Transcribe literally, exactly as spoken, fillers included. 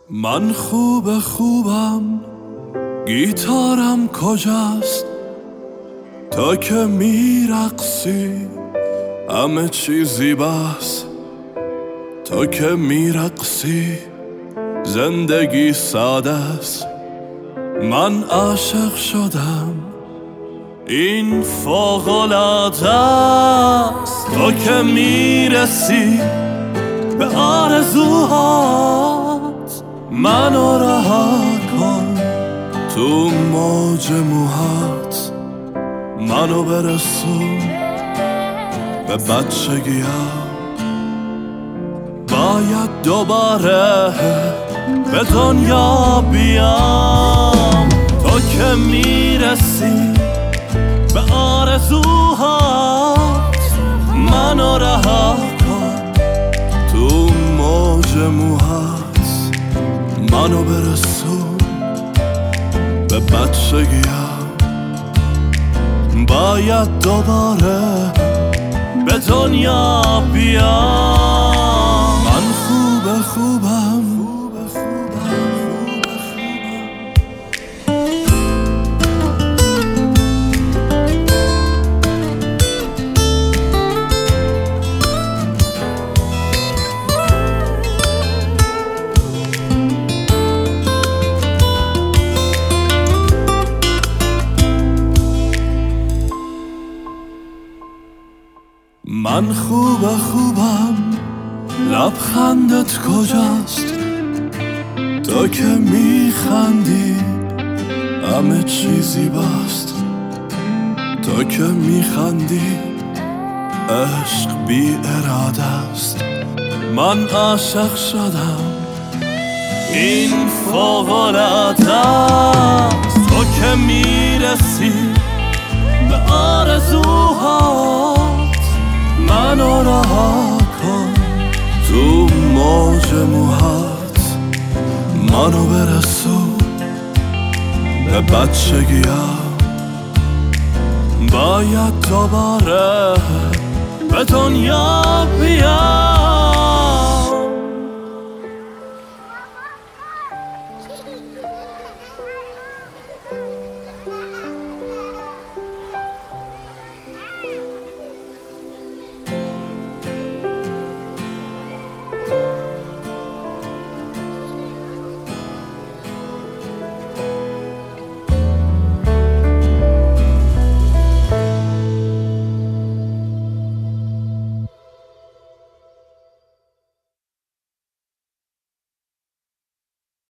من خوب خوبم، گیتارم کجاست؟ تا که میرقصی همه چیزی بس. تا که میرقصی زندگی ساده است. من عاشق شدم، این فوق‌العاده است. تو که میرسی به آرزوهات، منو رها کن تو موج موهات. منو برسون به بچگی‌ها. باید دوباره به دنیا بیام. تو که میرسی به آرزوهات، منو رها کن تو موج موهات. منو برسون به بچگی‌ها. باید دوباره به دنیا بیام. من خوب خوبم، من خوب خوبم. لبخندت کجاست؟ تو که میخندی همه چیزی باست. تو که میخندی عشق بی اراده است. من عاشق شدم، این فوق‌العاده است. تو که میرسی به آرزوهات، منو رها کن تو موج موهات. منو برسون به بچگی‌ها. باید دوباره به دنیا بیام.